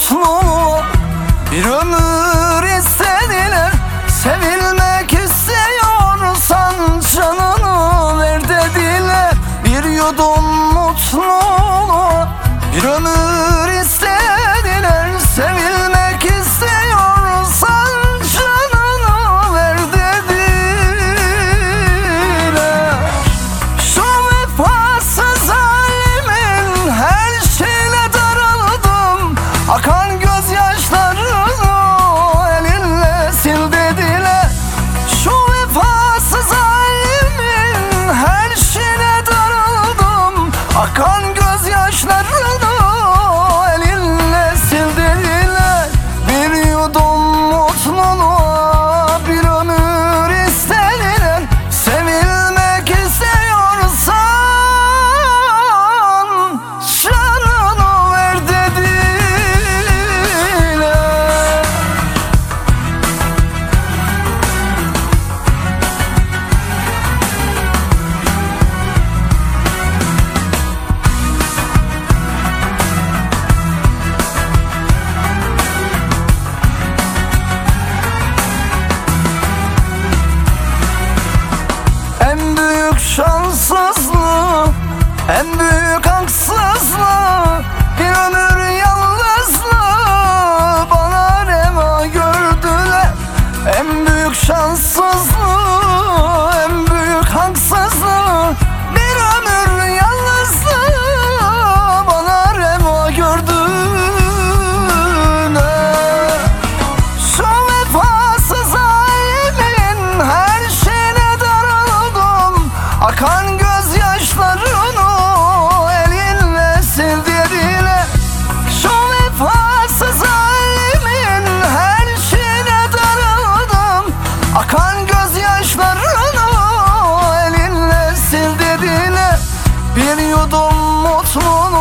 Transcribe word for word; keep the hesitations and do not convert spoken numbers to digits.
mutluluğu bir ömür istediler. Sevilmek istiyorsan canını ver dediler. Bir yudum mutluluğu bir ömür istediler. Sevilmek istiyorsan canını ver dediler. Şu vefasız zalimin her şeyle daraldım. Akan gözyaşlarını elinle sil dediler. Şu vefasız zalimin her şeyle daraldım. Akan gözyaşlarını elinle sil dediler. Bir yudum mutluluğa bir ömür istediler. Sevilmek istiyorsan canını ver dediler. En büyük şanssızlığı, en büyük haksızlığı, bir ömür yalnızlığı bana reva gördüler. En büyük şanssızlığı, en büyük haksızlığı, bir ömür yalnızlığı bana reva gördüler. Şu vefasız zalimin her şeyine daraldım. Akan gözyaşlarını elinle sil dediler. Şu vefasız zalimin her şeyine daraldım. Akan gözyaşlarını elinle sil dediler. Bir yudum mutluluğu